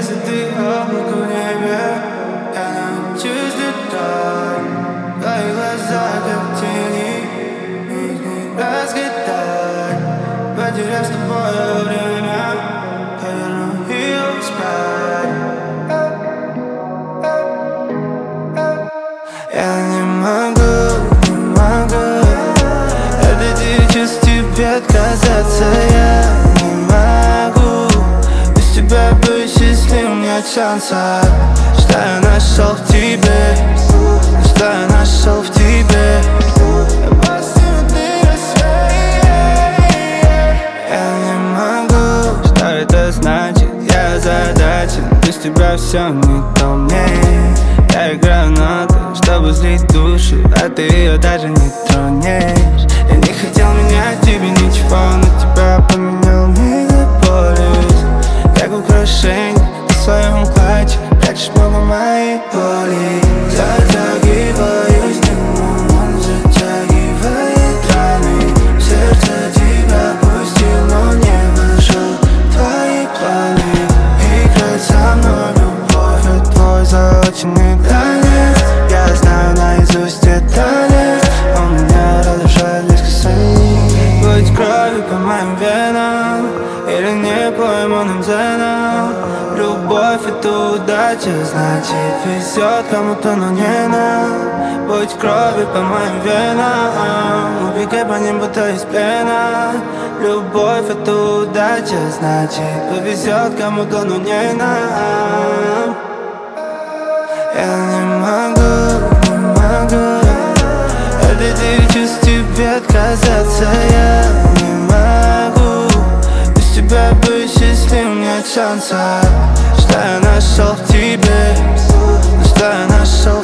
если ты облако в небе. Я научусь летать, твои глаза как тени, их не разгадать. Потеряв с тобой время, поверну ее вспять. Я не могу от этих чувств тебе отказаться. Я не могу без тебя быть счастливым, нет шанса. Что я нашел в тебе, что я нашел в тебе. Я не могу, что это значит, я озадачен. Без тебя все не то мне. Я играю ноты, чтобы злить душу, а ты ее даже не тронешь. Я не хотел менять тебе ничего, но тебя поменял мегаполис. Как украшение на своем платье, прячешь много моей боли. Затягиваюсь дымом, он затягивает раны. В сердце тебя пустил, но не вошел в твои планы. Играть со мной любовь, это твой заочный танец. Я знаю наизусть этот лист, он меня разрушает без касаний. Будь кровью по моим венам или не по иммунным зенам. Любовь — это удача, значит везет кому-то, но не нам. Будь кровью по моим венам, убегай по ним, будто из плена. Любовь — это удача, значит повезет кому-то, но не нам. Я не могу от этих чувств тебе отказаться. Я не могу без тебя быть счастливым, нет шанса. Что я нашел в тебе, что я нашел